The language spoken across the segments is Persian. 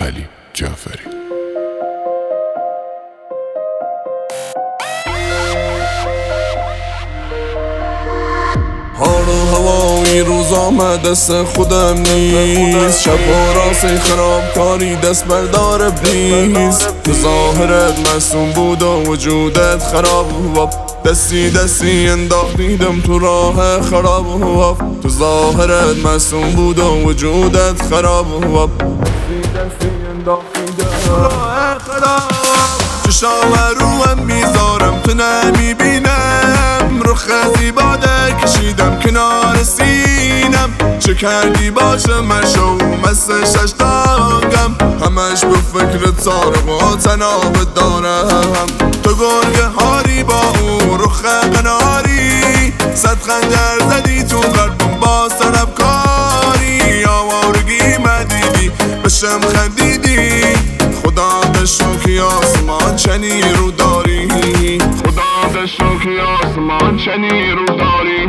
علی جعفری. حال و هوایی روز آمد دست خودم نیست، شب و راست خرابکاری دست بردار ابلیس. تو ظاهرت معصوم بود و وجودت خراب و دستی انداختیدم تو راه خراب و تو ظاهرت معصوم بود و وجودت خراب و دستی انداختیدم تو راه خراب. چشام روم میذارم تو نمیبینم، رخ زیباده کشیدم کنار سینم. چه کردی باشه مشو مثل ششتاقم، همش به فکر تارق و تناب دارم. تو گرگ هاری با اون رخ قناری، صد خنجر زدی تو قلبم با طلبکاری. آوارگی مدیدی بشم خندیدی، خدا دشو که آسمان چنی رو داری، خدا دشو که آسمان چنی رو داری.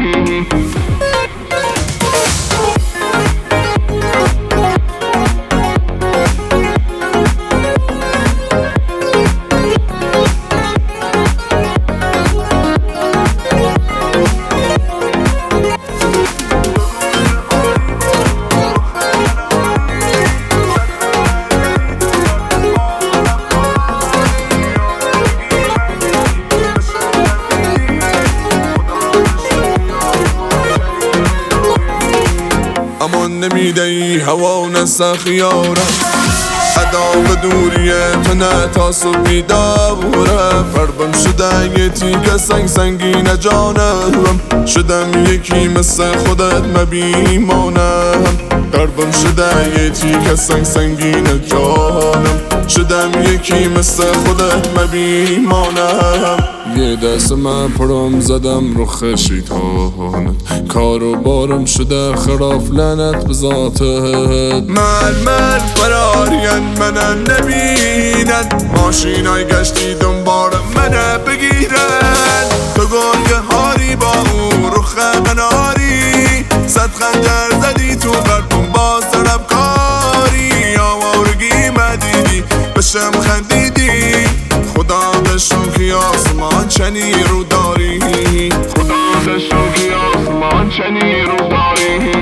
امان نمیده ای هوا و نسه خیارم، ادا به دوریه تو نه تا صبح بیداورم. فربم شده یه تیگه سنگینه جانم، شدم یکی مثل خودت مبیمانم. قربم شده یه تیگه سنگینه جانم، شدم یکی مثل خودت مبیمانم. یه دست من پرم زدم رو خشیتانت، کارو بارم شده خراف لعنت به ذاتت. من فرارین منم نبینن، ماشینای گشتی دنبال منه بگیرن. تو گرگ هاری با اون رخ قناری، صد خنجر زدی تو قلبم با طلبکاری. آوارگی مدیدی بشم خندیدی، خدا دشو که آسمان چنی رو داری، خدا دشو که آسمان چنی رو داری.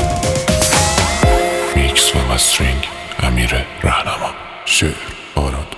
میکس و مسترینگ امیر رهنما. شعر آراد